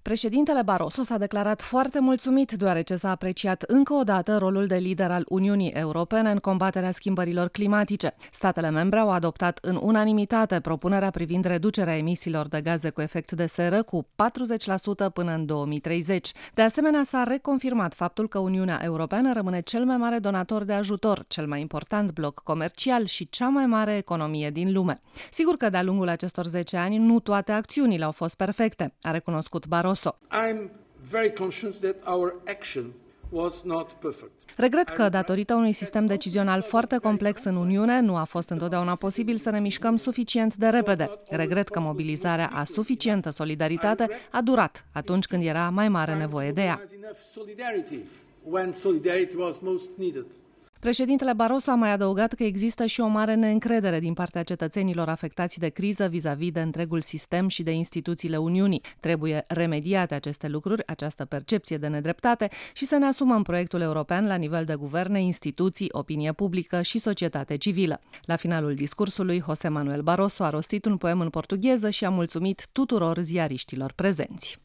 Președintele Barroso s-a declarat foarte mulțumit deoarece s-a apreciat încă o dată rolul de lider al Uniunii Europene în combaterea schimbărilor climatice. Statele membre au adoptat în unanimitate propunerea privind reducerea emisiilor de gaze cu efect de seră cu 40% până în 2030. De asemenea, s-a reconfirmat faptul că Uniunea Europeană rămâne cel mai mare donator de ajutor, cel mai important bloc comercial și cea mai mare economie din lume. Sigur că de-a lungul acestor 10 ani nu toate acțiunile au fost perfecte, a recunoscut Barroso. I'm very conscious that our action was not perfect. Regret că, datorită unui sistem decizional foarte complex în Uniune, nu a fost întotdeauna posibil să ne mișcăm suficient de repede. Regret că mobilizarea a suficientă solidaritate a durat atunci când era mai mare nevoie de ea. Președintele Barroso a mai adăugat că există și o mare neîncredere din partea cetățenilor afectați de criză vis-a-vis de întregul sistem și de instituțiile Uniunii. Trebuie remediate aceste lucruri, această percepție de nedreptate și să ne asumăm proiectul european la nivel de guverne, instituții, opinie publică și societate civilă. La finalul discursului, José Manuel Barroso a rostit un poem în portugheză și a mulțumit tuturor ziariștilor prezenți.